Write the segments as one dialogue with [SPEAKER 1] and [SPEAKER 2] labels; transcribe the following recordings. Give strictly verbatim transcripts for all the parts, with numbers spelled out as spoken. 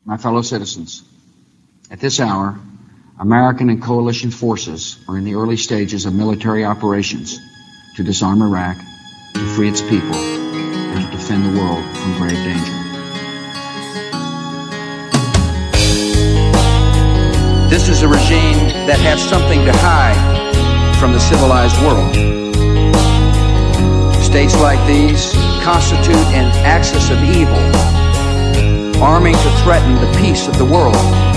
[SPEAKER 1] My fellow citizens, at this hour, American and coalition forces are in the early stages of military operations to disarm Iraq, to free its people, and to defend the world from grave danger. This is a regime that has something to hide from the civilized world. States like these constitute an axis of evil, arming to threaten the peace of the world.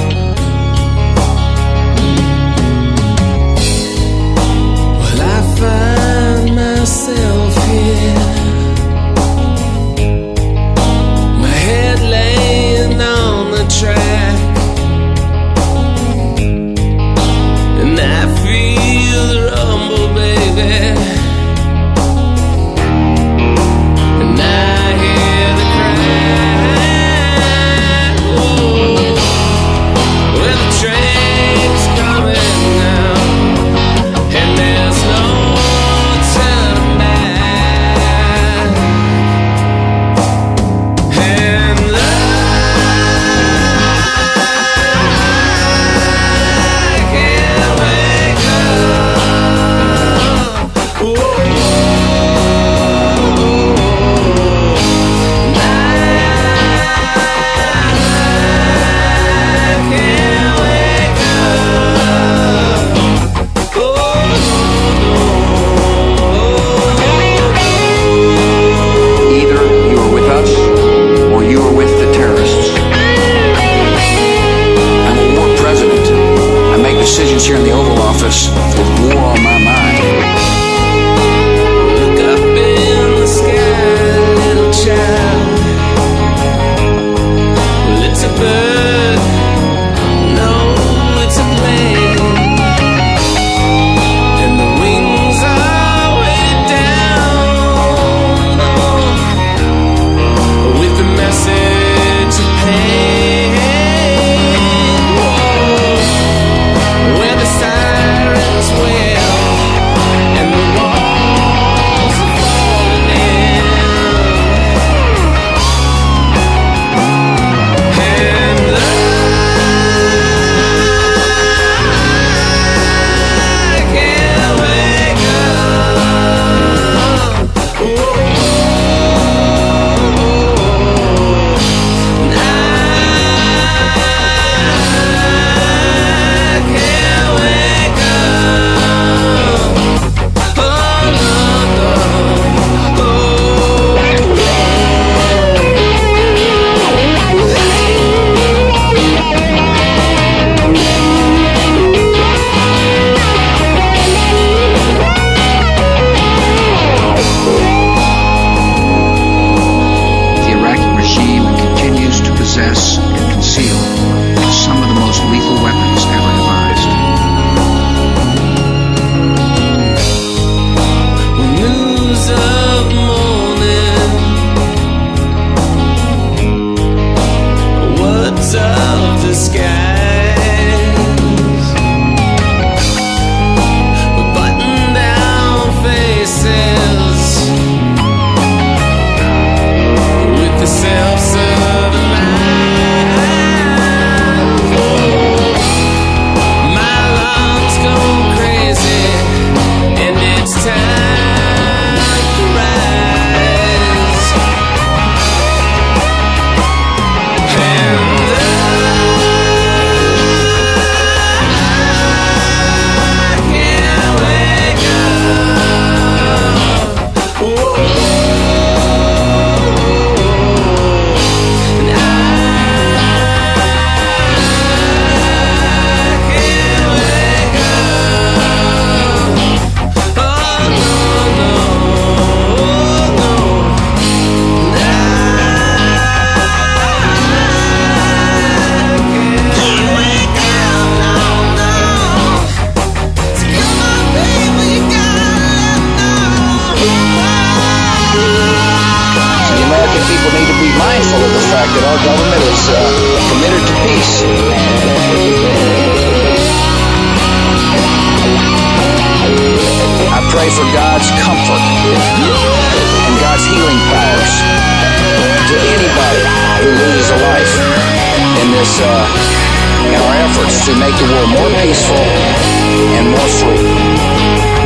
[SPEAKER 2] Well, I find myself here, my head laying on the track, and I feel the rumble, baby.
[SPEAKER 1] Decisions here in the Oval Office with war on my mind.
[SPEAKER 2] Look up in the sky, little child. Well, it's a bird, no, it's a plane, and the wings are way down, oh, with the message of pain.
[SPEAKER 1] That our government is uh, committed to peace. I pray for God's comfort and God's healing powers to anybody who loses a life in this this uh, in our efforts to make the world more peaceful and more free.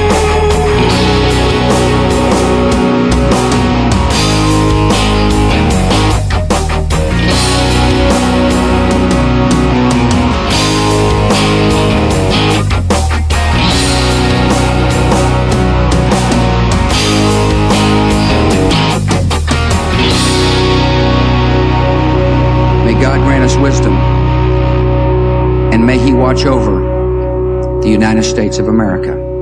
[SPEAKER 1] May God grant us wisdom, and may He watch over the United States of America.